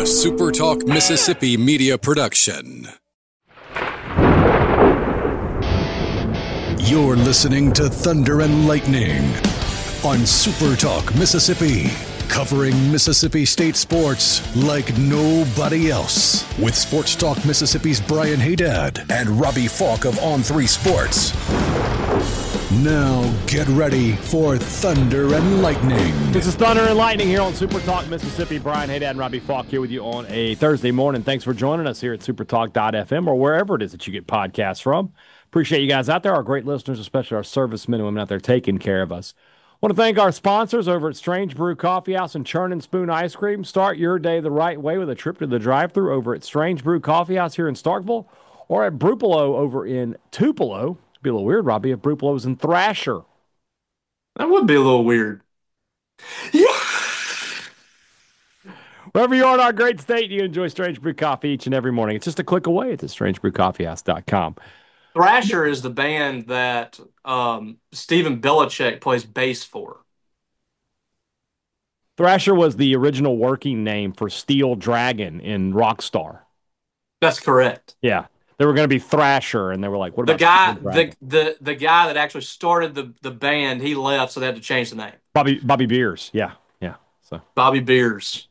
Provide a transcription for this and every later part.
A SuperTalk Mississippi media production. You're listening to Thunder and Lightning on SuperTalk Mississippi, covering Mississippi State sports like nobody else. With Sports Talk Mississippi's Brian Haydad and Robbie Falk of On3 Sports. Now get ready for Thunder and Lightning. This is Thunder and Lightning here on SuperTalk Mississippi. Brian Haydad and Robbie Falk here with you on a Thursday morning. Thanks for joining us here at supertalk.fm or wherever it is that you get podcasts from. Appreciate you guys out there, our great listeners, especially our servicemen and women out there taking care of us. Want to thank our sponsors over at Strange Brew Coffee House and Churn and Spoon Ice Cream. Start your day the right way with a trip to the drive-thru over at Strange Brew Coffee House here in Starkville or at Brupolo over in Tupelo. Be a little weird, Robbie, if Brupolo was in Thrasher. That would be a little weird. Yeah. Wherever you are in our great state, you enjoy Strange Brew Coffee each and every morning. It's just a click away at strangebrewcoffeehouse.com. Thrasher is the band that Stephen Belichick plays bass for. Thrasher was the original working name for Steel Dragon in Rockstar. That's correct. Yeah. They were going to be Thrasher, and they were like, "What about the guy that actually started the band? He left, so they had to change the name. Bobby Beers, yeah. So Bobby Beers.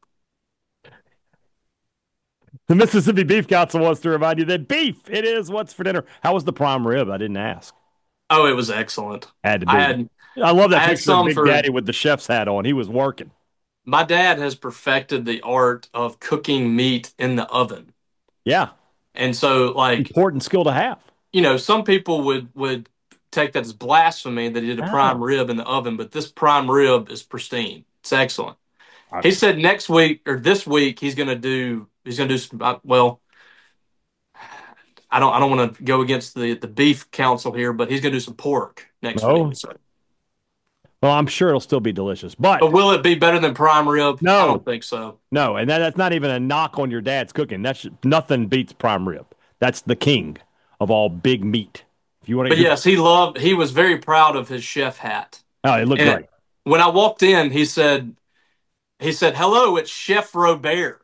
The Mississippi Beef Council wants to remind you that beef, it is what's for dinner. How was the prime rib? I didn't ask. Oh, it was excellent. Had to be. I love that picture of Big Daddy with the chef's hat on. He was working. My dad has perfected the art of cooking meat in the oven. Yeah. And so, like, important skill to have. You know, some people would take that as blasphemy that he did a prime rib in the oven, but this prime rib is pristine. It's excellent. He said next week or this week he's going to do some. Well, I don't want to go against the beef council here, but he's going to do some pork next week. So. Well, I'm sure it'll still be delicious, but will it be better than prime rib? No, I don't think so. No, and that's not even a knock on your dad's cooking. Nothing beats prime rib. That's the king of all big meat. If you want to, but yes, he was very proud of his chef hat. Oh, it looked great. When I walked in, he said, "Hello, it's Chef Robert."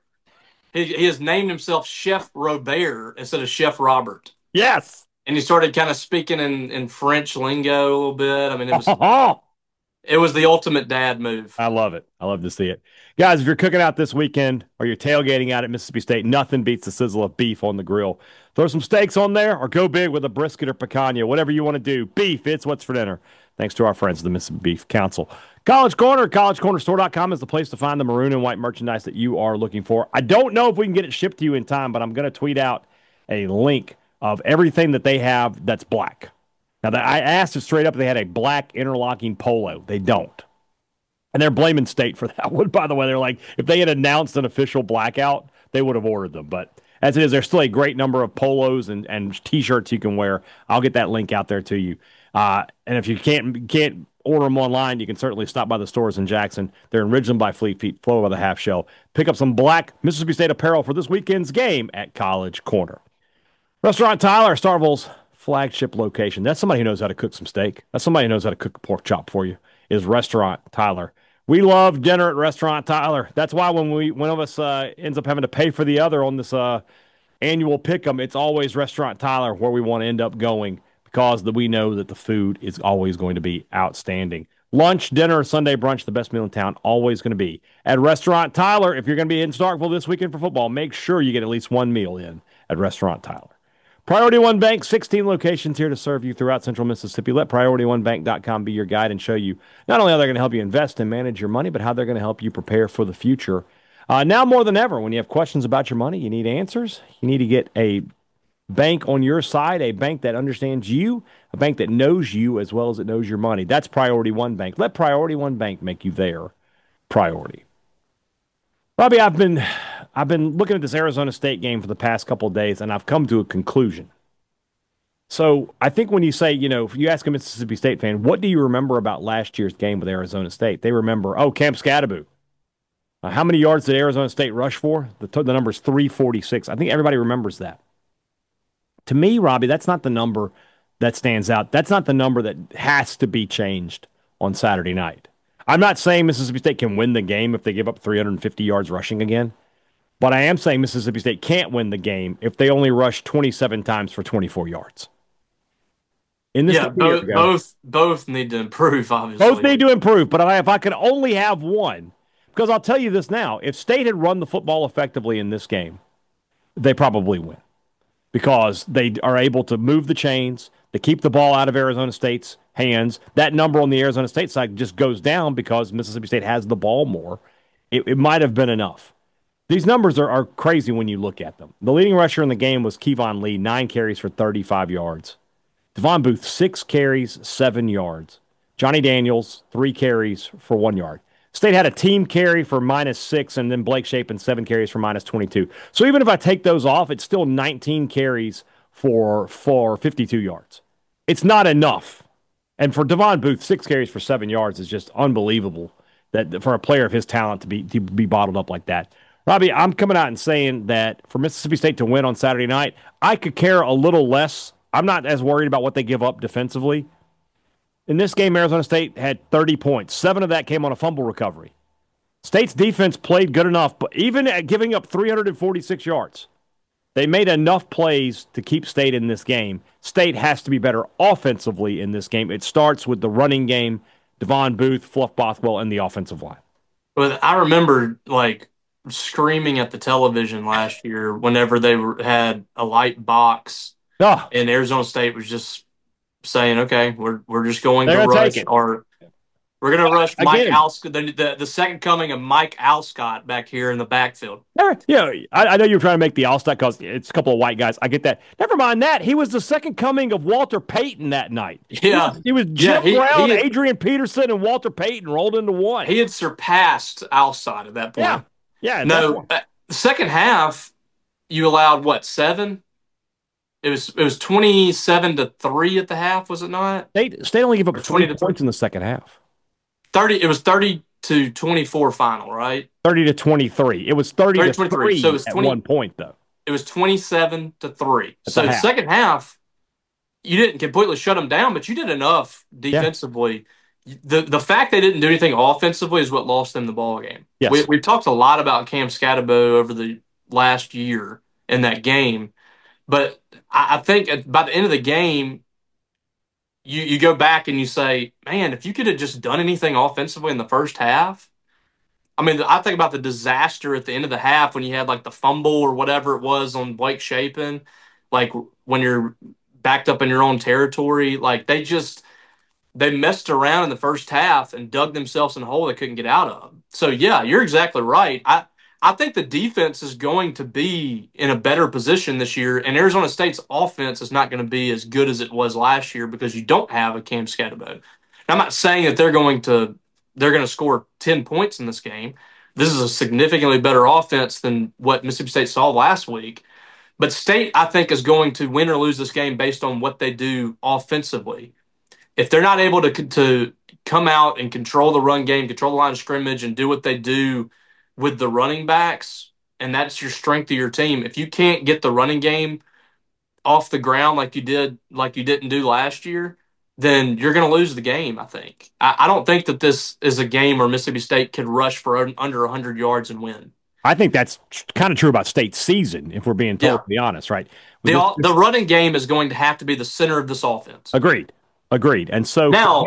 He has named himself Chef Robert instead of Chef Robert. Yes, and he started kind of speaking in French lingo a little bit. I mean, it was. It was the ultimate dad move. I love it. I love to see it. Guys, if you're cooking out this weekend or you're tailgating out at Mississippi State, nothing beats the sizzle of beef on the grill. Throw some steaks on there or go big with a brisket or picanha, whatever you want to do. Beef, it's what's for dinner. Thanks to our friends at the Mississippi Beef Council. College Corner, collegecornerstore.com is the place to find the maroon and white merchandise that you are looking for. I don't know if we can get it shipped to you in time, but I'm going to tweet out a link of everything that they have that's black. Now, I asked it straight up if they had a black interlocking polo. They don't. And they're blaming State for that one, by the way. They're like, if they had announced an official blackout, they would have ordered them. But as it is, there's still a great number of polos and T-shirts you can wear. I'll get that link out there to you. And if you can't order them online, you can certainly stop by the stores in Jackson. They're in Ridgeland by Fleet Feet, Flow by the Half Shell. Pick up some black Mississippi State apparel for this weekend's game at College Corner. Restaurant Tyler, Starkville's flagship location. That's somebody who knows how to cook some steak. That's somebody who knows how to cook a pork chop for you, is Restaurant Tyler. We love dinner at Restaurant Tyler. That's why when one of us ends up having to pay for the other on this annual pick'em, it's always Restaurant Tyler where we want to end up going because we know that the food is always going to be outstanding. Lunch, dinner, Sunday brunch, the best meal in town, always going to be at Restaurant Tyler. If you're going to be in Starkville this weekend for football, make sure you get at least one meal in at Restaurant Tyler. Priority One Bank, 16 locations here to serve you throughout central Mississippi. Let PriorityOneBank.com be your guide and show you not only how they're going to help you invest and manage your money, but how they're going to help you prepare for the future. Now more than ever, when you have questions about your money, you need answers. You need to get a bank on your side, a bank that understands you, a bank that knows you as well as it knows your money. That's Priority One Bank. Let Priority One Bank make you their priority. Robbie, I've been looking at this Arizona State game for the past couple of days, and I've come to a conclusion. So I think when you say, if you ask a Mississippi State fan, what do you remember about last year's game with Arizona State? They remember, Camp Scattaboo. How many yards did Arizona State rush for? The number is 346. I think everybody remembers that. To me, Robbie, that's not the number that stands out. That's not the number that has to be changed on Saturday night. I'm not saying Mississippi State can win the game if they give up 350 yards rushing again. But I am saying Mississippi State can't win the game if they only rush 27 times for 24 yards. In this Yeah, both need to improve, obviously. Both need to improve, but if I could only have one, because I'll tell you this now, if State had run the football effectively in this game, they probably win because they are able to move the chains. They keep the ball out of Arizona State's hands. That number on the Arizona State side just goes down because Mississippi State has the ball more. It might have been enough. These numbers are crazy when you look at them. The leading rusher in the game was Kevon Lee, 9 carries for 35 yards. Devon Booth, 6 carries, 7 yards. Johnny Daniels, 3 carries for 1 yard. State had a team carry for -6, and then Blake Shapen, 7 carries for -22. So even if I take those off, it's still 19 carries for 52 yards. It's not enough. And for Devon Booth, 6 carries for 7 yards is just unbelievable that for a player of his talent to be bottled up like that. Robbie, I'm coming out and saying that for Mississippi State to win on Saturday night, I could care a little less. I'm not as worried about what they give up defensively. In this game, Arizona State had 30 points. 7 of that came on a fumble recovery. State's defense played good enough, but even at giving up 346 yards, they made enough plays to keep State in this game. State has to be better offensively in this game. It starts with the running game, Devon Booth, Fluff Bothwell, and the offensive line. But I remember, screaming at the television last year whenever they had a light box, and Arizona State was just saying, "Okay, we're just going to rush, or we're going to rush Mike Alstott, the second coming of Mike Alstott back here in the backfield." Yeah, I know you're trying to make the Alstott because it's a couple of white guys. I get that. Never mind that. He was the second coming of Walter Payton that night. Yeah, he was Jim Brown, Adrian Peterson, and Walter Payton rolled into one. He had surpassed Alstott at that point. Yeah. No, the second half, you allowed what, 7? It was 27-3 at the half, was it not? State only gave up 20 points in the second half. 30. It was 30-24 final, right? 30-23. It was 30-3. So it was at one point, though. It was 27-3. So the second half, you didn't completely shut them down, but you did enough defensively. Yeah. The fact they didn't do anything offensively is what lost them the ball game. Yes. We've talked a lot about Cam Scatterbo over the last year in that game, but I think by the end of the game, you go back and you say, man, if you could have just done anything offensively in the first half. I mean, I think about the disaster at the end of the half when you had the fumble or whatever it was on Blake Shapen, when you're backed up in your own territory, they messed around in the first half and dug themselves in a hole they couldn't get out of. So, yeah, you're exactly right. I think the defense is going to be in a better position this year, and Arizona State's offense is not going to be as good as it was last year because you don't have a Cam Scatterbo. I'm not saying that they're going to score 10 points in this game. This is a significantly better offense than what Mississippi State saw last week. But State, I think, is going to win or lose this game based on what they do offensively. If they're not able to come out and control the run game, control the line of scrimmage, and do what they do with the running backs, and that's your strength of your team, if you can't get the running game off the ground like you didn't do last year, then you're going to lose the game, I think. I don't think that this is a game where Mississippi State can rush for under 100 yards and win. I think that's kind of true about State's season, if we're being totally honest, right? The running game is going to have to be the center of this offense. Agreed. And so now,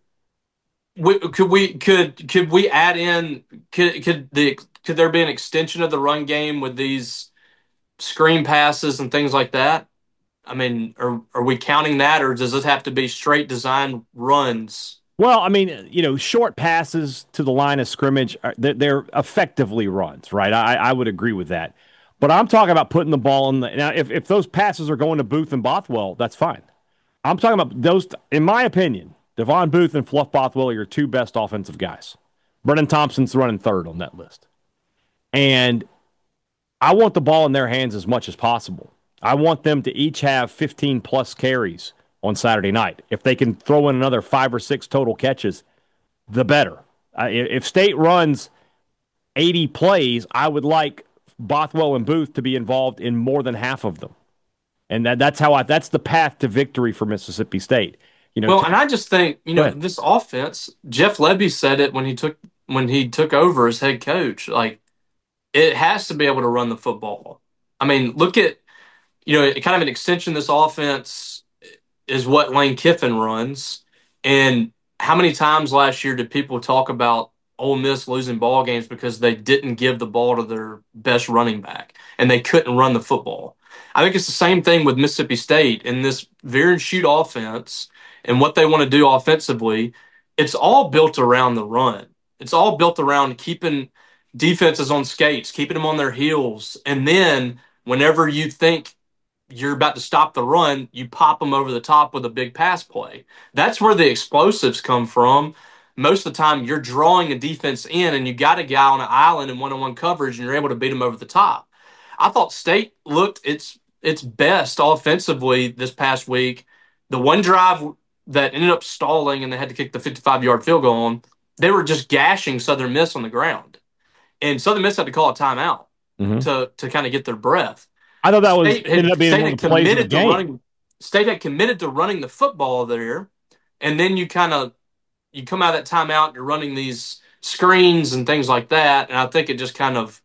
could we add in? Could there be an extension of the run game with these screen passes and things like that? I mean, are we counting that, or does this have to be straight design runs? Well, I mean, short passes to the line of scrimmage, they're effectively runs, right? I would agree with that. But I'm talking about putting the ball in now, if those passes are going to Booth and Bothwell, that's fine. I'm talking about those, in my opinion, Devon Booth and Fluff Bothwell are your 2 best offensive guys. Brennan Thompson's running 3rd on that list. And I want the ball in their hands as much as possible. I want them to each have 15-plus carries on Saturday night. If they can throw in another 5 or 6 total catches, the better. If State runs 80 plays, I would like Bothwell and Booth to be involved in more than half of them. And that's the path to victory for Mississippi State. And I just think, this offense, Jeff Lebby said it when he took over as head coach. it has to be able to run the football. I mean, look at, kind of an extension of this offense is what Lane Kiffin runs. And how many times last year did people talk about Ole Miss losing ball games because they didn't give the ball to their best running back and they couldn't run the football? I think it's the same thing with Mississippi State in this veer and shoot offense and what they want to do offensively. It's all built around the run. It's all built around keeping defenses on skates, keeping them on their heels, and then whenever you think you're about to stop the run, you pop them over the top with a big pass play. That's where the explosives come from. Most of the time, you're drawing a defense in, and you got a guy on an island in one-on-one coverage, and you're able to beat him over the top. I thought State looked its best offensively this past week. The one drive that ended up stalling, and they had to kick the 55-yard field goal on, they were just gashing Southern Miss on the ground, and Southern Miss had to call a timeout to kind of get their breath. I thought that ended up being one of the plays of the game. State had committed to running the football there, and then you come out of that timeout, you're running these screens and things like that, and I think it kind of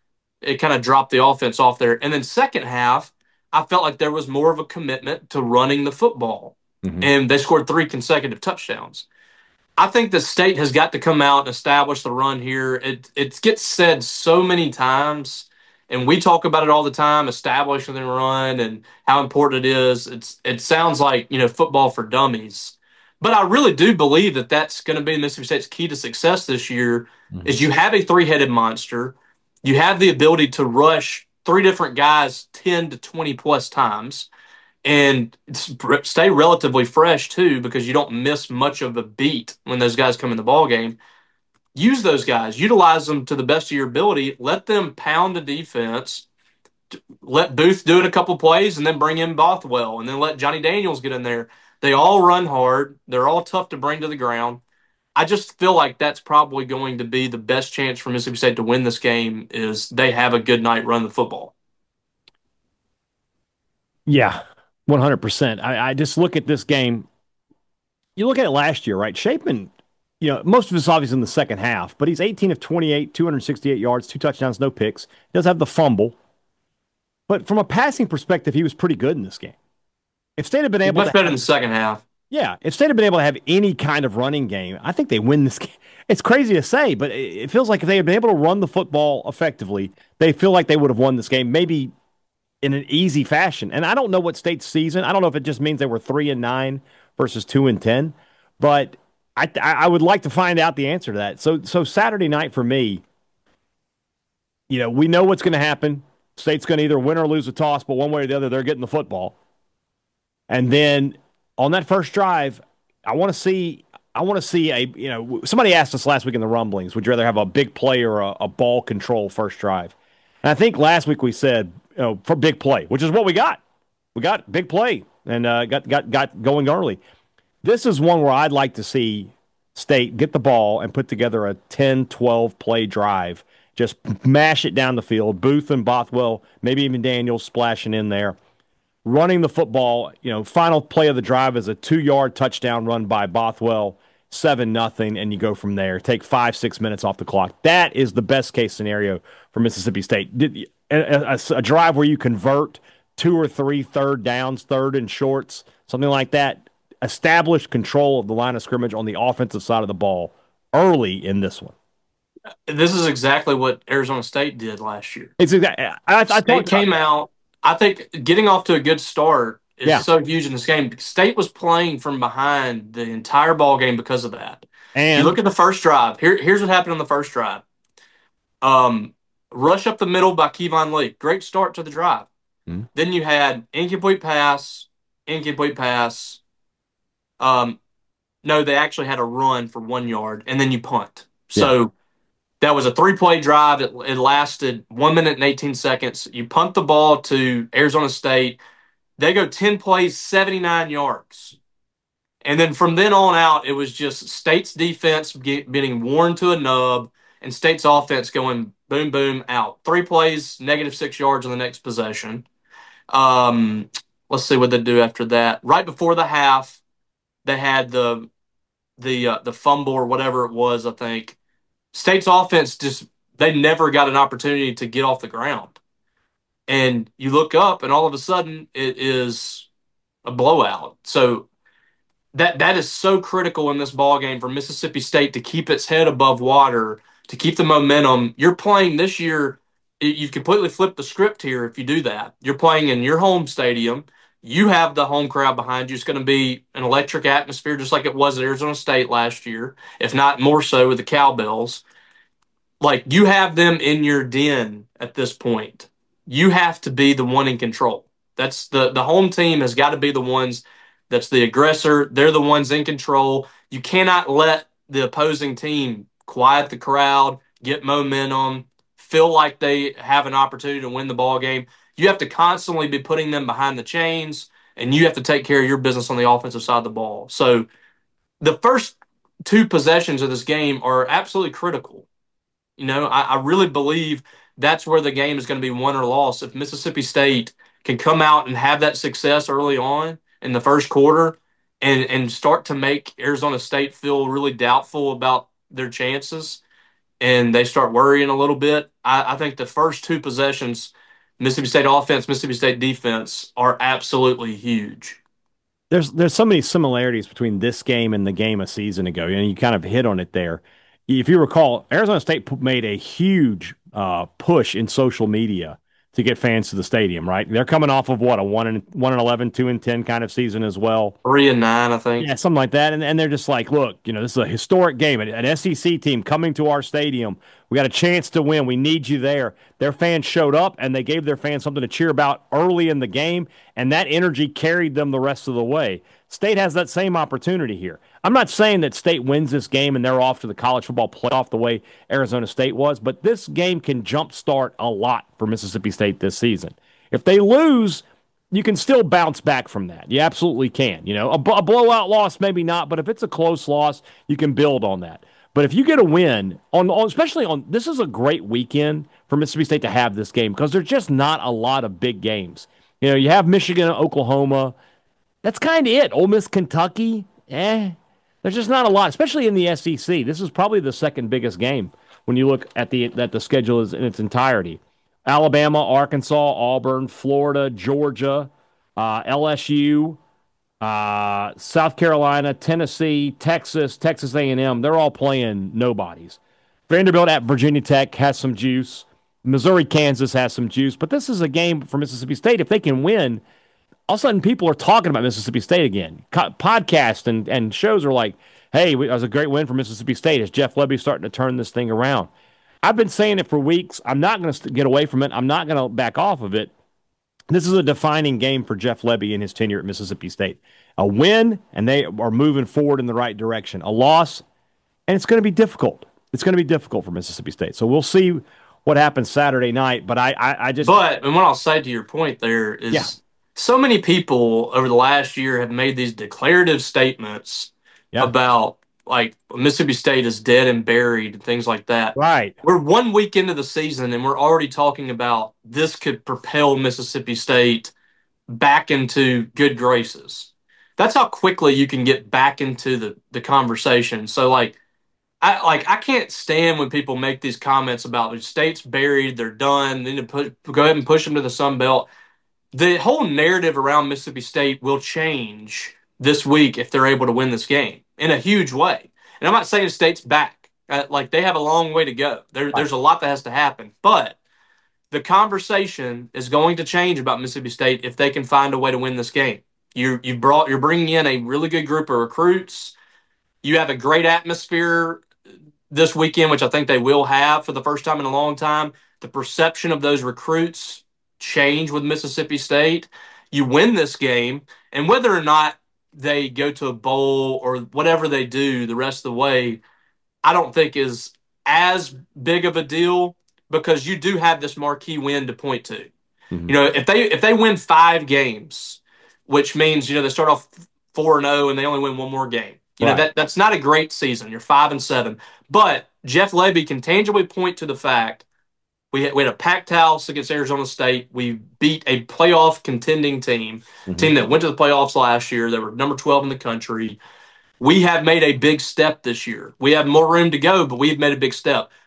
dropped the offense off there. And then second half, I felt like there was more of a commitment to running the football, and they scored 3 consecutive touchdowns. I think the State has got to come out and establish the run here. It gets said so many times, and we talk about it all the time, establishing the run and how important it is. It sounds like, football for dummies. But I really do believe that that's going to be Mississippi State's key to success this year is you have a three-headed monster. You have the ability to rush 3 different guys 10 to 20 plus times and stay relatively fresh too, because you don't miss much of a beat when those guys come in the ball game. Use those guys, utilize them to the best of your ability, let them pound the defense, let Booth do it a couple plays, and then bring in Bothwell, and then let Johnny Daniels get in there. They all run hard. They're all tough to bring to the ground. I just feel like that's probably going to be the best chance for Mississippi State to win this game is they have a good night run the football. Yeah, 100%. I just look at this game. You look at it last year, right? Shapen, most of it's obviously in the second half, but he's 18 of 28, 268 yards, 2 touchdowns, no picks. He does have the fumble. But from a passing perspective, he was pretty good in this game. If State had been able much better in the second half. Yeah, if State had been able to have any kind of running game, I think they win this game. It's crazy to say, but it feels like if they had been able to run the football effectively, they feel like they would have won this game, maybe in an easy fashion. And I don't know what State's season. I don't know if it just means they were 3-9 versus 2-10, but I would like to find out the answer to that. So Saturday night for me, we know what's going to happen. State's going to either win or lose a toss, but one way or the other, they're getting the football. And then on that first drive, I want to see somebody asked us last week in the rumblings, would you rather have a big play or a ball control first drive? And I think last week we said, for big play, which is what we got. We got big play and got going early. This is one where I'd like to see State get the ball and put together a 10, 12 play drive. Just mash it down the field. Booth and Bothwell, maybe even Daniels splashing in there. Running the football, final play of the drive is a 2-yard touchdown run by Bothwell, 7-0, and you go from there. Take 5-6 minutes off the clock. That is the best case scenario for Mississippi State. A drive where you convert 2 or 3 third downs, third and shorts, something like that. Establish control of the line of scrimmage on the offensive side of the ball early in this one. This is exactly what Arizona State did last year. It's exactly. State came out. I think getting off to a good start is so huge in this game. State was playing from behind the entire ball game because of that. And you look at the first drive. Here's what happened on the first drive. Rush up the middle by Kevon Lee. Great start to the drive. Mm-hmm. Then you had incomplete pass. No, they actually had a run for 1 yard, and then you punt. So that was a 3-play drive. It lasted 1 minute and 18 seconds. You punt the ball to Arizona State. They go 10 plays, 79 yards. And then from then on out, it was just State's defense getting worn to a nub and State's offense going boom, boom, out. 3 plays, -6 yards on the next possession. Let's see what they do after that. Right before the half, they had the fumble or whatever it was, I think. State's offense they never got an opportunity to get off the ground. And you look up, and all of a sudden, it is a blowout. So that is so critical in this ball game for Mississippi State to keep its head above water, to keep the momentum. You're playing this year. You've completely flipped the script here if you do that. You're playing in your home stadium. You have the home crowd behind you. It's going to be an electric atmosphere, just like it was at Arizona State last year, if not more so with the Cowbells. Like, you have them in your den at this point. You have to be the one in control. That's the home team has got to be the ones that's the aggressor. They're the ones in control. You cannot let the opposing team quiet the crowd, get momentum, feel like they have an opportunity to win the ball game. You have to constantly be putting them behind the chains, and you have to take care of your business on the offensive side of the ball. So the first two possessions of this game are absolutely critical. I really believe that's where the game is going to be won or lost. If Mississippi State can come out and have that success early on in the first quarter and start to make Arizona State feel really doubtful about their chances and they start worrying a little bit, I think the first two possessions, Mississippi State offense, Mississippi State defense, are absolutely huge. There's so many similarities between this game and the game a season ago, and you kind of hit on it there. If you recall, Arizona State made a huge push in social media to get fans to the stadium. Right? They're coming off of what, a 1-11, 2-10 kind of season as well. 3-9, I think. Yeah, something like that. And they're just like, look, this is a historic game. An SEC team coming to our stadium. We got a chance to win. We need you there. Their fans showed up, and they gave their fans something to cheer about early in the game, and that energy carried them the rest of the way. State has that same opportunity here. I'm not saying that State wins this game and they're off to the college football playoff the way Arizona State was, but this game can jumpstart a lot for Mississippi State this season. If they lose, you can still bounce back from that. You absolutely can. A blowout loss, maybe not, but if it's a close loss, you can build on that. But if you get a win, especially on this is a great weekend for Mississippi State to have this game because there's just not a lot of big games. You have Michigan, Oklahoma. That's kind of it. Ole Miss, Kentucky, there's just not a lot, especially in the SEC. This is probably the second biggest game when you look at the schedule is in its entirety. Alabama, Arkansas, Auburn, Florida, Georgia, LSU, South Carolina, Tennessee, Texas, Texas A&M. They're all playing nobodies. Vanderbilt at Virginia Tech has some juice. Missouri, Kansas has some juice. But this is a game for Mississippi State. If they can win, all of a sudden people are talking about Mississippi State again. Podcasts and shows are like, hey, it was a great win for Mississippi State. Is Jeff Lebby starting to turn this thing around? I've been saying it for weeks. I'm not going to get away from it. I'm not going to back off of it. This is a defining game for Jeff Lebby in his tenure at Mississippi State. A win, and they are moving forward in the right direction. A loss, and it's going to be difficult. It's going to be difficult for Mississippi State. So we'll see what happens Saturday night. But I just. But, and what I'll say to your point there is so many people over the last year have made these declarative statements about, like, Mississippi State is dead and buried and things like that. Right. We're 1 week into the season, and we're already talking about this could propel Mississippi State back into good graces. That's how quickly you can get back into the conversation. So, I can't stand when people make these comments about the state's buried, they're done, they need to go ahead and push them to the Sun Belt. The whole narrative around Mississippi State will change this week if they're able to win this game in a huge way. And I'm not saying State's back. They have a long way to go. There's a lot that has to happen. But the conversation is going to change about Mississippi State if they can find a way to win this game. You're bringing in a really good group of recruits. You have a great atmosphere this weekend, which I think they will have for the first time in a long time. The perception of those recruits change with Mississippi State. You win this game, and whether or not they go to a bowl or whatever they do the rest of the way, I don't think is as big of a deal because you do have this marquee win to point to. Mm-hmm. If they win 5 games, which means they start off 4-0 and they only win one more game. That's not a great season. You're 5-7, but Jeff Lebby can tangibly point to the fact we had a packed house against Arizona State. We beat a playoff contending team that went to the playoffs last year. They were number 12 in the country. We have made a big step this year. We have more room to go, but we've made a big step.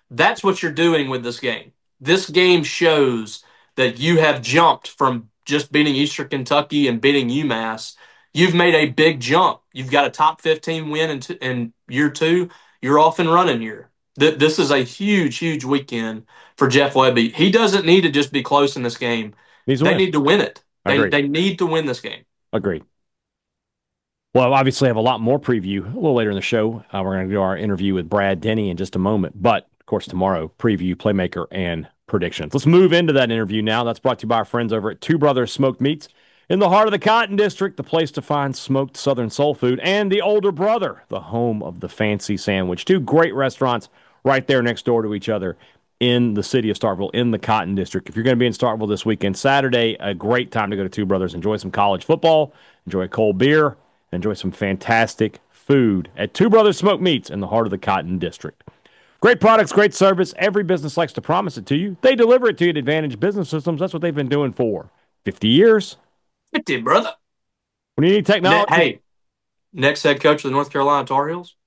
That's what you're doing with this game. This game shows that you have jumped from just beating Eastern Kentucky and beating UMass. You've made a big jump. You've got a top 15 win in year two. You're off and running here. This is a huge, huge weekend for Jeff Lebby. He doesn't need to just be close in this game. They need to win it. They need to win this game. Agreed. Well, obviously, I have a lot more preview a little later in the show. We're going to do our interview with Brad Denny in just a moment. But, of course, tomorrow, preview, playmaker, and predictions. Let's move into that interview now. That's brought to you by our friends over at Two Brothers Smoked Meats in the heart of the Cotton District, the place to find smoked Southern soul food, and the Older Brother, the home of the fancy sandwich. Two great restaurants right there next door to each other in the city of Starkville, in the Cotton District. If you're going to be in Starkville this weekend, Saturday, a great time to go to Two Brothers. Enjoy some college football, enjoy a cold beer, enjoy some fantastic food at Two Brothers Smoked Meats in the heart of the Cotton District. Great products, great service. Every business likes to promise it to you. They deliver it to you at Advantage Business Systems. That's what they've been doing for 50 years. 50, brother. When you need technology. Hey, next head coach of the North Carolina Tar Heels?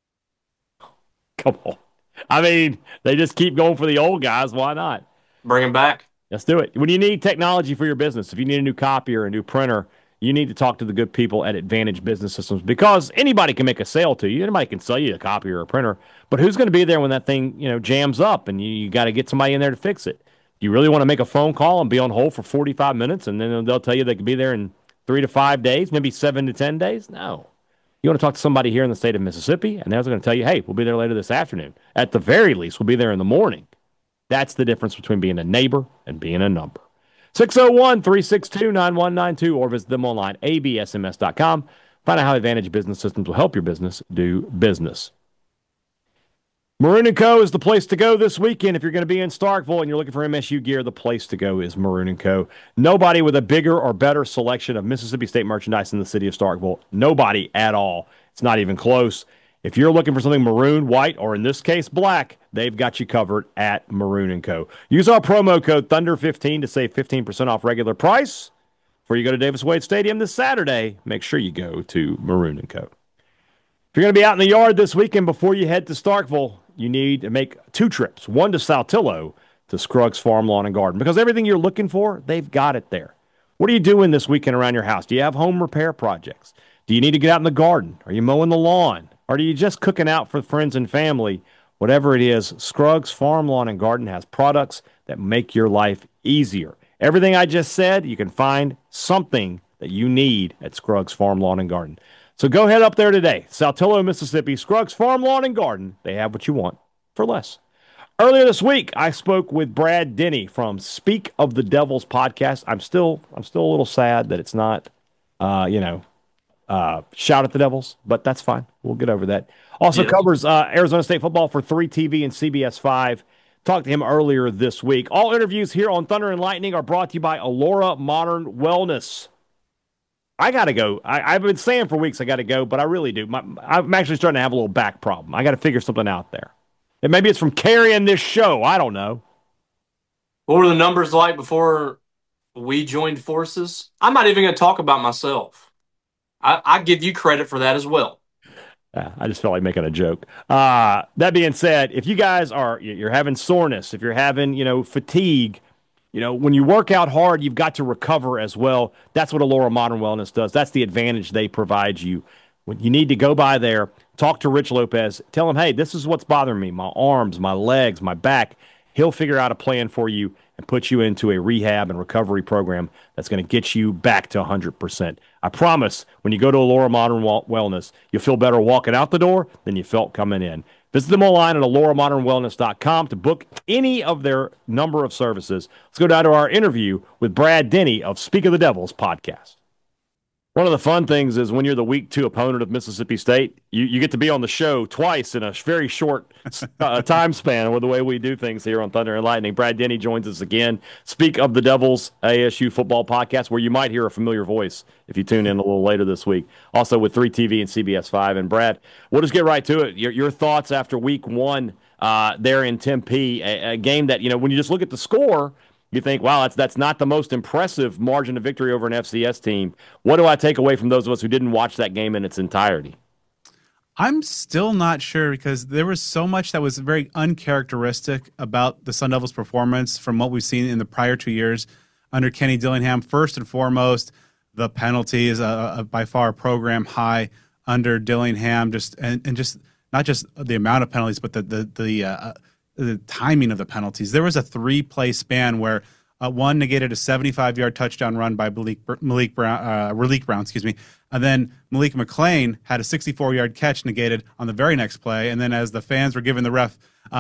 Come on. I mean, they just keep going for the old guys. Why not? Bring them back. Let's do it. When you need technology for your business, if you need a new copier, a new printer, you need to talk to the good people at Advantage Business Systems, because anybody can make a sale to you. Anybody can sell you a copier or a printer, but who's going to be there when that thing, jams up and you got to get somebody in there to fix it? You really want to make a phone call and be on hold for 45 minutes and then they'll tell you they could be there in 3 to 5 days, maybe 7 to 10 days? No. You want to talk to somebody here in the state of Mississippi, and they're going to tell you, hey, we'll be there later this afternoon. At the very least, we'll be there in the morning. That's the difference between being a neighbor and being a number. 601-362-9192 or visit them online, absms.com. Find out how Advantage Business Systems will help your business do business. Maroon & Co. is the place to go this weekend. If you're going to be in Starkville and you're looking for MSU gear, the place to go is Maroon & Co. Nobody with a bigger or better selection of Mississippi State merchandise in the city of Starkville. Nobody at all. It's not even close. If you're looking for something maroon, white, or in this case, black, they've got you covered at Maroon & Co. Use our promo code Thunder15 to save 15% off regular price. Before you go to Davis Wade Stadium this Saturday, make sure you go to Maroon & Co. If you're going to be out in the yard this weekend before you head to Starkville, you need to make 2 trips, one to Saltillo, to Scruggs Farm Lawn and Garden, because everything you're looking for, they've got it there. What are you doing this weekend around your house? Do you have home repair projects? Do you need to get out in the garden? Are you mowing the lawn? Or are you just cooking out for friends and family? Whatever it is, Scruggs Farm Lawn and Garden has products that make your life easier. Everything I just said, you can find something that you need at Scruggs Farm Lawn and Garden. So go head up there today. Saltillo, Mississippi, Scruggs Farm Lawn and Garden. They have what you want for less. Earlier this week, I spoke with Brad Denny from Speak of the Devils podcast. I'm still a little sad that it's not, Shout at the Devils, but that's fine. We'll get over that. Also covers Arizona State football for 3TV and CBS 5. Talked to him earlier this week. All interviews here on Thunder and Lightning are brought to you by Allura Modern Wellness. I got to go. I've been saying for weeks I got to go, but I really do. I'm actually starting to have a little back problem. I got to figure something out there. And maybe it's from carrying this show. I don't know. What were the numbers like before we joined forces? I'm not even going to talk about myself. I give you credit for that as well. I just felt like making a joke. That being said, if you guys you're having soreness, if you're having, fatigue, when you work out hard, you've got to recover as well. That's what Allura Modern Wellness does. That's the advantage they provide you. When you need to go by there, talk to Rich Lopez. Tell him, hey, this is what's bothering me, my arms, my legs, my back. He'll figure out a plan for you and put you into a rehab and recovery program that's going to get you back to 100%. I promise, when you go to Allura Modern Wellness, you'll feel better walking out the door than you felt coming in. Visit them online at alluramodernwellness.com to book any of their number of services. Let's go down to our interview with Brad Denny of Speak of the Devils podcast. One of the fun things is when you're the week 2 opponent of Mississippi State, you get to be on the show twice in a very short time span with the way we do things here on Thunder and Lightning. Brad Denny joins us again. Speak of the Devils ASU football podcast, where you might hear a familiar voice if you tune in a little later this week. Also with 3TV and CBS 5. And Brad, we'll just get right to it. Your thoughts after week 1 there in Tempe, a game that, when you just look at the score, you think, wow, that's not the most impressive margin of victory over an FCS team. What do I take away from those of us who didn't watch that game in its entirety? I'm still not sure because there was so much that was very uncharacteristic about the Sun Devils' performance from what we've seen in the prior 2 years under Kenny Dillingham. First and foremost, the penalties, by far a program high under Dillingham, just not just the amount of penalties, but the timing of the penalties. There was a 3-play span where one negated a 75-yard touchdown run by Raleek Brown, and then Malik McClain had a 64-yard catch negated on the very next play. And then as the fans were giving the ref,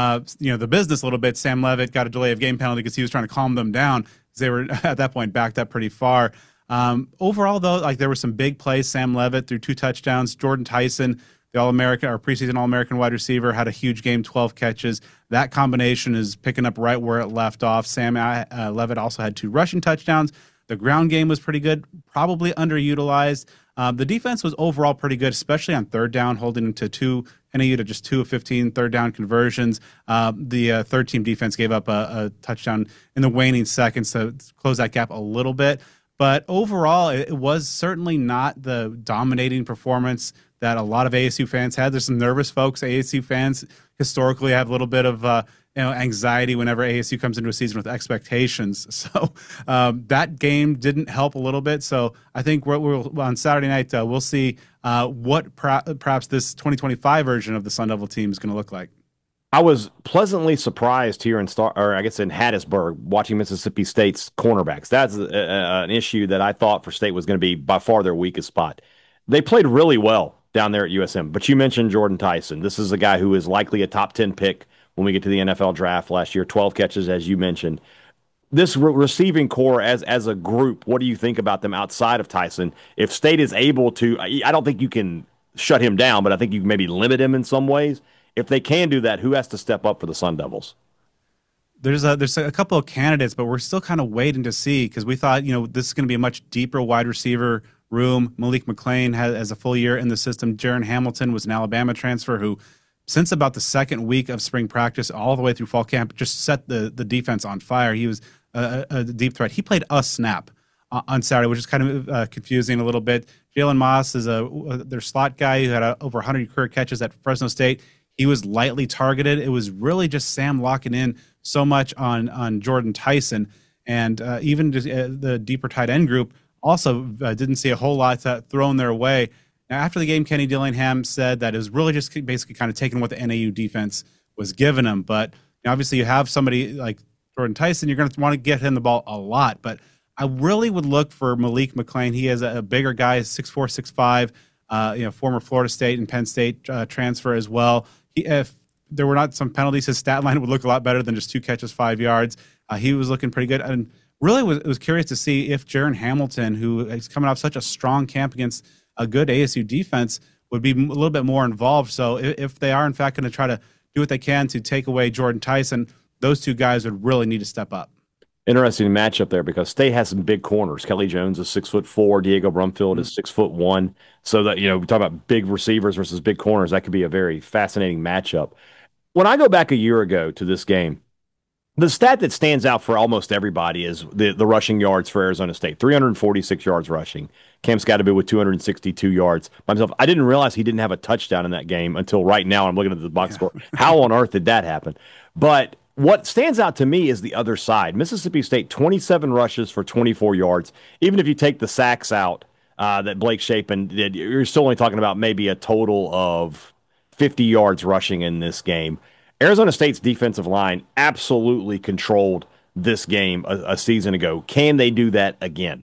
the business a little bit, Sam Levitt got a delay of game penalty because he was trying to calm them down because they were at that point backed up pretty far. Overall, though, like there were some big plays. Sam Levitt threw 2 touchdowns. Jordan Tyson, the All-American or preseason All-American wide receiver, had a huge game, 12 catches. That combination is picking up right where it left off. Sam Levitt also had 2 rushing touchdowns. The ground game was pretty good, probably underutilized. The defense was overall pretty good, especially on third down, holding them to NAU to just 2 of 15 third down conversions. The third-team defense gave up a touchdown in the waning seconds to close that gap a little bit. But overall, it was certainly not the dominating performance that a lot of ASU fans had. There's some nervous folks. ASU fans historically have a little bit of anxiety whenever ASU comes into a season with expectations. So that game didn't help a little bit. So I think we'll on Saturday night, we'll see what perhaps this 2025 version of the Sun Devil team is going to look like. I was pleasantly surprised here in Hattiesburg watching Mississippi State's cornerbacks. That's an issue that I thought for State was going to be by far their weakest spot. They played really well down there at USM. But you mentioned Jordan Tyson. This is a guy who is likely a top 10 pick when we get to the NFL draft last year. 12 catches, as you mentioned. This receiving core as a group, what do you think about them outside of Tyson? If State is able to, I don't think you can shut him down, but I think you can maybe limit him in some ways. If they can do that, who has to step up for the Sun Devils? There's a couple of candidates, but we're still kind of waiting to see because we thought, this is going to be a much deeper wide receiver room. Malik McClain has a full year in the system. Jaron Hamilton was an Alabama transfer who, since about the second week of spring practice all the way through fall camp, just set the defense on fire. He was a deep threat. He played a snap on Saturday, which is kind of confusing a little bit. Jalen Moss is their slot guy who had over 100 career catches at Fresno State. He was lightly targeted. It was really just Sam locking in so much on Jordan Tyson. And even the deeper tight end group also didn't see a whole lot thrown their way. Now, after the game, Kenny Dillingham said that it was really just basically kind of taking what the NAU defense was giving him. But obviously you have somebody like Jordan Tyson, you're going to want to get him the ball a lot. But I really would look for Malik McClain. He is a bigger guy, 6'4", 6'5", former Florida State and Penn State transfer as well. If there were not some penalties, his stat line would look a lot better than just 2 catches, 5 yards. He was looking pretty good. And really was curious to see if Jaron Hamilton, who is coming off such a strong camp against a good ASU defense, would be a little bit more involved. So if they are, in fact, going to try to do what they can to take away Jordan Tyson, those 2 guys would really need to step up. Interesting matchup there because State has some big corners. Kelly Jones is 6'4". Diego Brumfield is 6'1". So that, we talk about big receivers versus big corners. That could be a very fascinating matchup. When I go back a year ago to this game, the stat that stands out for almost everybody is the rushing yards for Arizona State. 346 yards rushing. Cam Scatterby with 262 yards. By himself, I didn't realize he didn't have a touchdown in that game until right now. I'm looking at the box score. How on earth did that happen? But what stands out to me is the other side. Mississippi State, 27 rushes for 24 yards. Even if you take the sacks out that Blake Shapen did, you're still only talking about maybe a total of 50 yards rushing in this game. Arizona State's defensive line absolutely controlled this game a season ago. Can they do that again?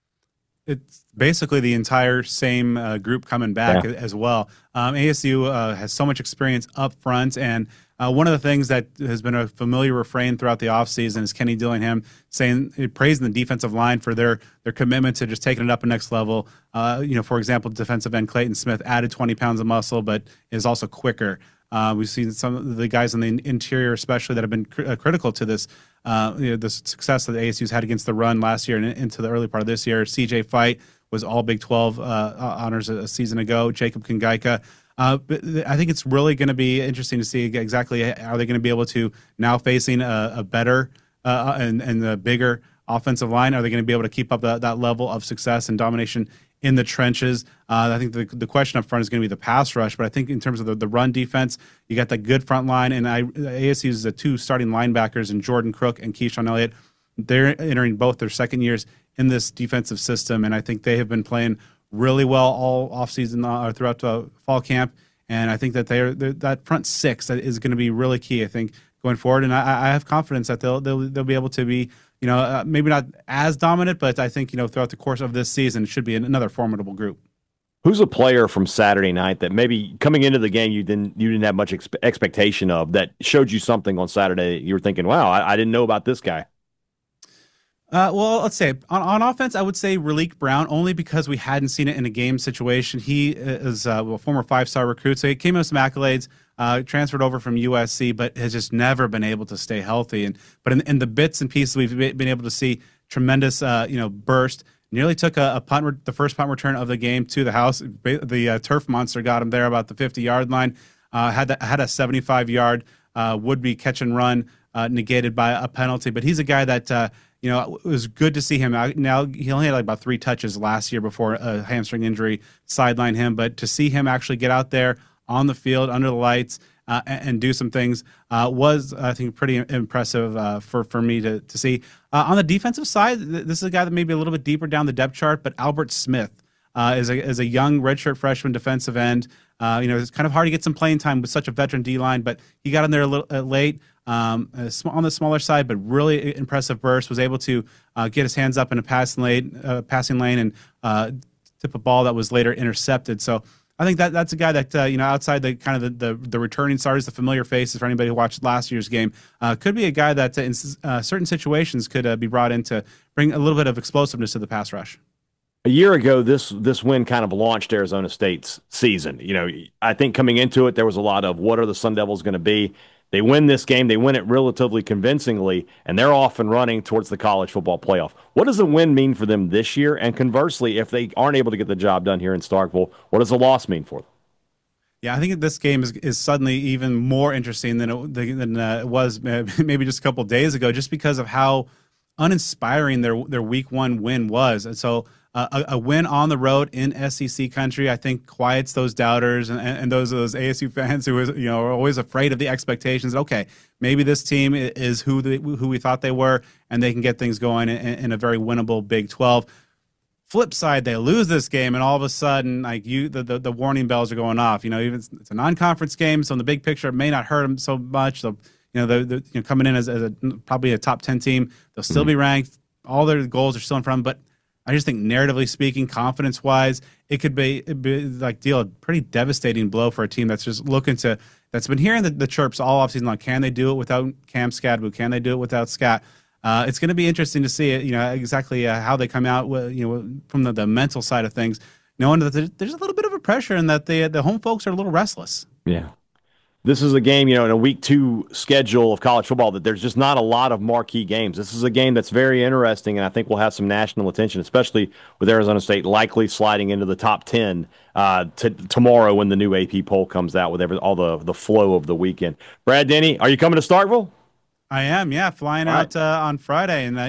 It's basically the entire same group coming back as well. ASU has so much experience up front, and one of the things that has been a familiar refrain throughout the offseason is Kenny Dillingham praising the defensive line for their commitment to just taking it up a next level. For example, defensive end Clayton Smith added 20 pounds of muscle, but is also quicker. We've seen some of the guys on the interior, especially, that have been critical to this, the success that the ASU's had against the run last year and into the early part of this year. CJ Fight was all Big 12 honors a season ago. Jacob Kangaika. But I think it's really going to be interesting to see exactly are they going to be able to, now facing a better and a bigger offensive line, are they going to be able to keep up that level of success and domination in the trenches. I think the question up front is going to be the pass rush, but I think in terms of the run defense, you got that good front line, and ASU uses the two starting linebackers in Jordan Crook and Keyshawn Elliott. They're entering both their second years in this defensive system, and I think they have been playing really well all offseason or throughout the fall camp. And I think that that front six that is going to be really key, I think, going forward. And I have confidence that they'll be able to be, maybe not as dominant, but I think, throughout the course of this season, it should be another formidable group. Who's a player from Saturday night that maybe coming into the game you didn't have much expectation of that showed you something on Saturday that you were thinking, wow, I didn't know about this guy? Well, let's say on offense, I would say Raleek Brown, only because we hadn't seen it in a game situation. He is a former 5-star recruit, so he came in with some accolades, transferred over from USC, but has just never been able to stay healthy. But in the bits and pieces we've been able to see, tremendous burst. Nearly took the first punt return of the game to the house. The turf monster got him there about the 50-yard line. Had a 75-yard would-be catch and run negated by a penalty. But he's a guy that it was good to see him. Now, he only had about 3 touches last year before a hamstring injury sidelined him. But to see him actually get out there on the field under the lights and do some things was, I think, pretty impressive for me to see. On the defensive side, this is a guy that may be a little bit deeper down the depth chart, but Albert Smith is a young redshirt freshman defensive end. It's kind of hard to get some playing time with such a veteran D-line, but he got in there a little late. On the smaller side, but really impressive burst. Was able to get his hands up in a passing lane and tip a ball that was later intercepted. So I think that's a guy that outside the kind of the returning starters, the familiar faces for anybody who watched last year's game, could be a guy that in certain situations could be brought in to bring a little bit of explosiveness to the pass rush. A year ago, this win kind of launched Arizona State's season. I think coming into it, there was a lot of what are the Sun Devils going to be. They win this game. They win it relatively convincingly, and they're off and running towards the college football playoff. What does the win mean for them this year? And conversely, if they aren't able to get the job done here in Starkville, what does the loss mean for them? Yeah, I think this game is suddenly even more interesting than it was maybe just a couple of days ago, just because of how uninspiring their week 1 win was. And so a win on the road in SEC country, I think, quiets those doubters and those ASU fans who are always afraid of the expectations. Okay, maybe this team is who we thought they were, and they can get things going in a very winnable Big 12. Flip side, they lose this game, and all of a sudden, the warning bells are going off. Even it's a non-conference game, so in the big picture, it may not hurt them so much. So they're coming in as probably a top 10 team. They'll still be ranked. All their goals are still in front of them, but I just think narratively speaking, confidence-wise, it could be deal a pretty devastating blow for a team that's just that's been hearing the chirps all offseason long. Can they do it without Cam Skadbu? Can they do it without Scott? It's going to be interesting to see exactly how they come out from the mental side of things, knowing that there's a little bit of a pressure and that the home folks are a little restless. Yeah. This is a game, in a week 2 schedule of college football that there's just not a lot of marquee games. This is a game that's very interesting, and I think will have some national attention, especially with Arizona State likely sliding into the top 10 tomorrow when the new AP poll comes out with all the flow of the weekend. Brad Denny, are you coming to Starkville? I am, yeah, flying out on Friday, and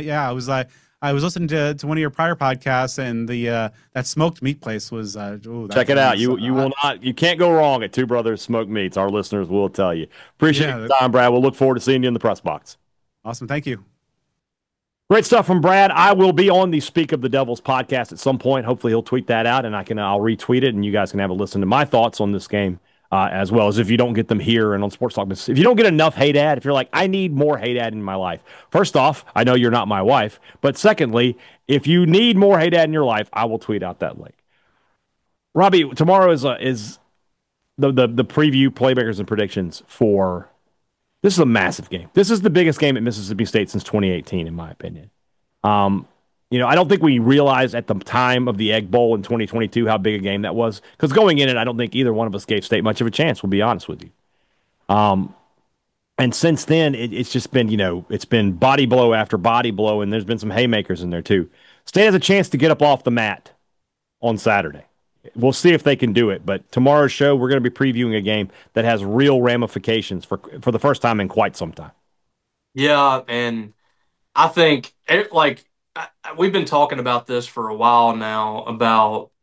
I was listening to one of your prior podcasts, and that smoked meat place was. Check it out. You will not. You can't go wrong at Two Brothers Smoked Meats. Our listeners will tell you. Appreciate your time, Brad. We'll look forward to seeing you in the press box. Awesome. Thank you. Great stuff from Brad. I will be on the Speak of the Devils podcast at some point. Hopefully, he'll tweet that out, and I'll retweet it, and you guys can have a listen to my thoughts on this game. As well as if you don't get them here and on Sports Talk Mississippi. If you don't get enough Hey Dad, if you're like, I need more Hey Dad in my life. First off, I know you're not my wife. But secondly, if you need more Hey Dad in your life, I will tweet out that link. Robbie, tomorrow is the preview, playmakers, and predictions for – this is a massive game. This is the biggest game at Mississippi State since 2018, in my opinion. I don't think we realized at the time of the Egg Bowl in 2022 how big a game that was. Because going in it, I don't think either one of us gave State much of a chance, we'll be honest with you. And since then, it's just been, it's been body blow after body blow, and there's been some haymakers in there too. State has a chance to get up off the mat on Saturday. We'll see if they can do it. But tomorrow's show, we're going to be previewing a game that has real ramifications for the first time in quite some time. Yeah, and I think, we've been talking about this for a while now, about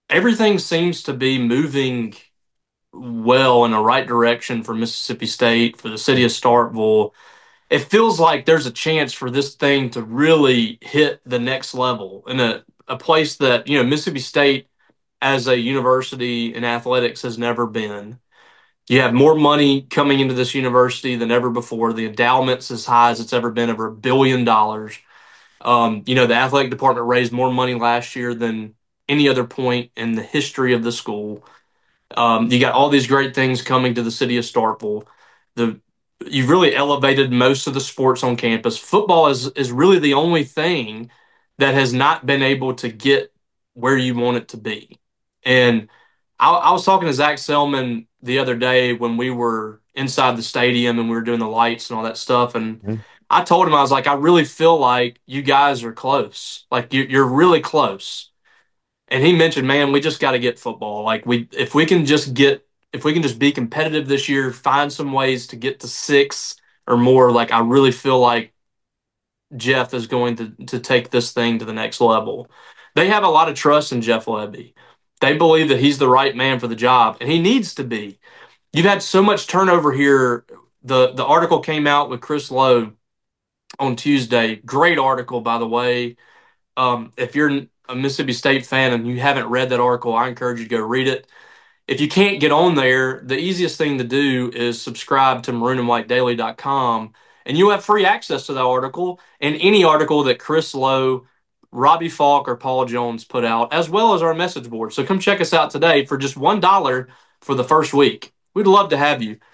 everything seems to be moving well in the right direction for Mississippi State, for the city of Starkville. It feels like there's a chance for this thing to really hit the next level in a place that, Mississippi State as a university in athletics has never been. You have more money coming into this university than ever before. The endowment's as high as it's ever been, over $1 billion. The athletic department raised more money last year than any other point in the history of the school. You got all these great things coming to the city of Starkville. You've really elevated most of the sports on campus. Football is really the only thing that has not been able to get where you want it to be. And I was talking to Zach Selman the other day when we were inside the stadium and we were doing the lights and all that stuff. And I told him, I was like, I really feel like you guys are close. Like you're really close. And he mentioned, man, we just got to get football. Like if we can just be competitive this year, find some ways to get to 6 or more. Like I really feel like Jeff is going to take this thing to the next level. They have a lot of trust in Jeff Lebby. They believe that he's the right man for the job, and he needs to be. You've had so much turnover here. The article came out with Chris Lowe on Tuesday. Great article, by the way. If you're a Mississippi State fan and you haven't read that article, I encourage you to go read it. If you can't get on there, the easiest thing to do is subscribe to maroonandwhitedaily.com, and you'll have free access to that article and any article that Chris Lowe, Robbie Falk, or Paul Jones put out, as well as our message board. So come check us out today for just $1 for the first week. We'd love to have you.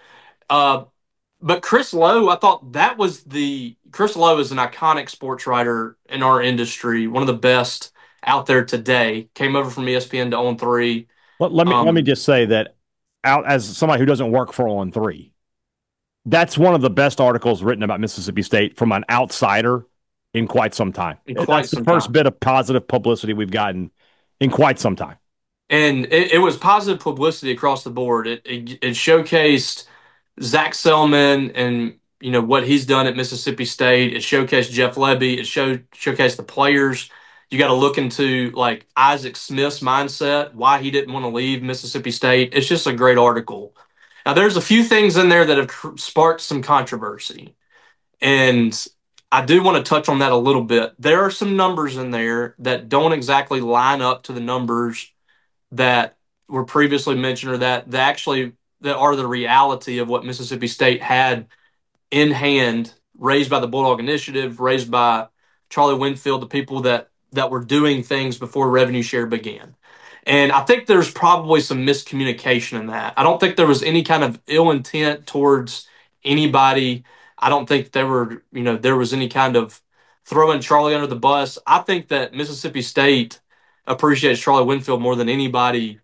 But Chris Lowe, I thought Chris Lowe is an iconic sports writer in our industry, one of the best out there today. Came over from ESPN to On3. Let me just say that, out as somebody who doesn't work for On3, that's one of the best articles written about Mississippi State from an outsider in quite some time. That's the first bit of positive publicity we've gotten in quite some time. And it was positive publicity across the board. It showcased Zach Selman and what he's done at Mississippi State. It showcased Jeff Lebby. It showcased the players. You got to look into like Isaac Smith's mindset, why he didn't want to leave Mississippi State. It's just a great article. Now, there's a few things in there that have sparked some controversy, and I do want to touch on that a little bit. There are some numbers in there that don't exactly line up to the numbers that were previously mentioned, or that are the reality of what Mississippi State had in hand, raised by the Bulldog Initiative, raised by Charlie Winfield, the people that were doing things before revenue share began. And I think there's probably some miscommunication in that. I don't think there was any kind of ill intent towards anybody. I don't think there was any kind of throwing Charlie under the bus. I think that Mississippi State appreciates Charlie Winfield more than anybody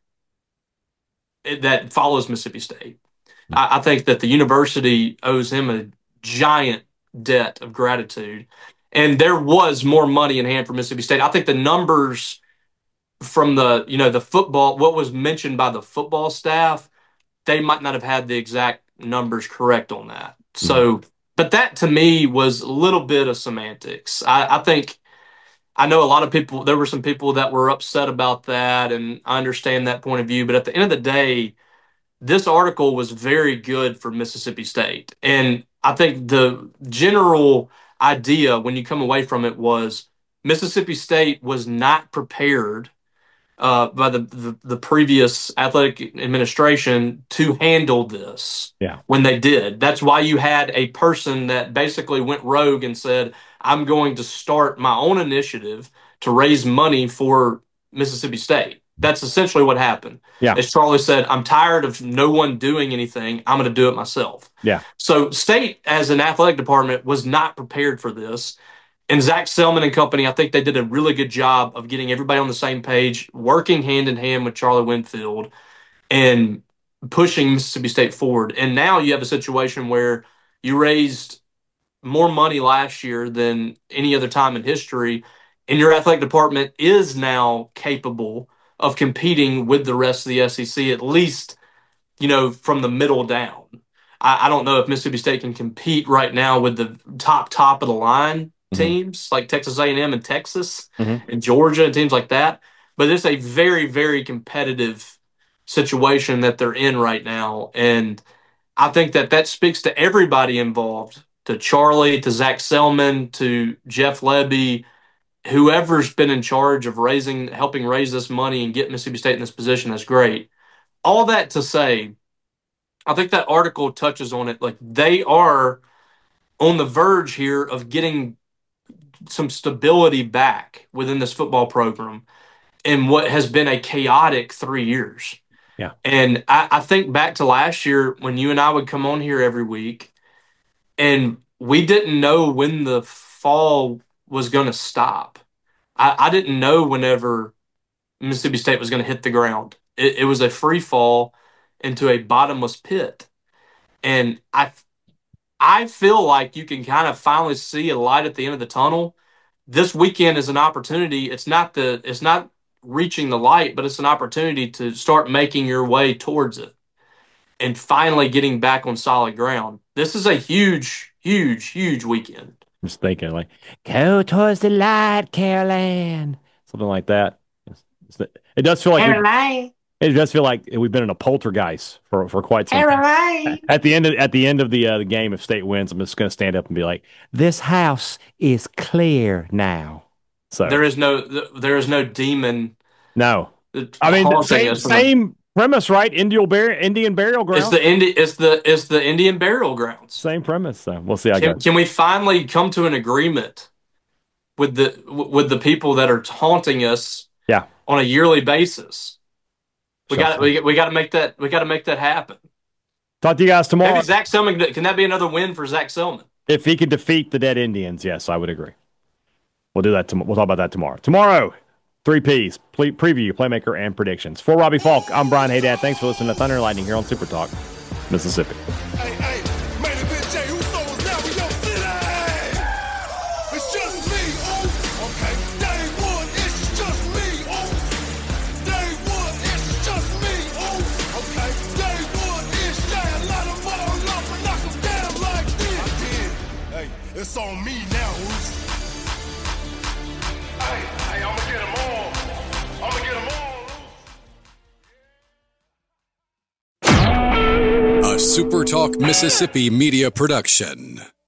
that follows Mississippi State. I think that the university owes him a giant debt of gratitude. And there was more money in hand for Mississippi State. I think the numbers from the football, what was mentioned by the football staff, they might not have had the exact numbers correct on that. So, but that to me was a little bit of semantics. I know a lot of people, there were some people that were upset about that, and I understand that point of view. But at the end of the day, this article was very good for Mississippi State. And I think the general idea when you come away from it was Mississippi State was not prepared by the previous athletic administration to handle this when they did. That's why you had a person that basically went rogue and said, I'm going to start my own initiative to raise money for Mississippi State. That's essentially what happened. Yeah. As Charlie said, I'm tired of no one doing anything. I'm going to do it myself. Yeah. So State, as an athletic department, was not prepared for this. And Zach Selman and company, I think they did a really good job of getting everybody on the same page, working hand in hand with Charlie Winfield and pushing Mississippi State forward. And now you have a situation where you raised more money last year than any other time in history, and your athletic department is now capable of competing with the rest of the SEC, at least, from the middle down. I don't know if Mississippi State can compete right now with the top of the line teams like Texas A&M and Texas and Georgia and teams like that. but it's a very, very competitive situation that they're in right now. And I think that speaks to everybody involved, to Charlie, to Zach Selman, to Jeff Lebby, whoever's been in charge of helping raise this money and get Mississippi State in this position. That's great. All that to say, I think that article touches on it. Like, they are on the verge here of getting some stability back within this football program in what has been a chaotic 3 years. Yeah. And I think back to last year when you and I would come on here every week, and we didn't know when the fall was going to stop. I didn't know whenever Mississippi State was going to hit the ground. It was a free fall into a bottomless pit. And I feel like you can kind of finally see a light at the end of the tunnel. This weekend is an opportunity. It's not reaching the light, but it's an opportunity to start making your way towards it and finally getting back on solid ground. This is a huge, huge, huge weekend. I'm just thinking, like, go towards the light, Caroline. Something like that. It does feel like it does feel like we've been in a poltergeist for quite some time. At the end of the game, if State wins, I'm just going to stand up and be like, "This house is clear now." So there is no demon. No, I mean same premise, right? Indian burial ground. It's the Indian burial grounds. Same premise. So we'll see how it goes. Can we finally come to an agreement with the people that are taunting us? Yeah. On a yearly basis. We got to make that happen. Talk to you guys tomorrow. Maybe Zach Selman, can that be another win for Zach Selman? If he can defeat the dead Indians, yes, I would agree. We'll do that. We'll talk about that tomorrow. Tomorrow, 3 Ps, preview, playmaker, and predictions. For Robbie Falk, I'm Brian Haydad. Thanks for listening to Thunder and Lightning here on Super Talk, Mississippi. It's on me now, Roots. Hey, I'ma get them all. A Super Talk Mississippi media production.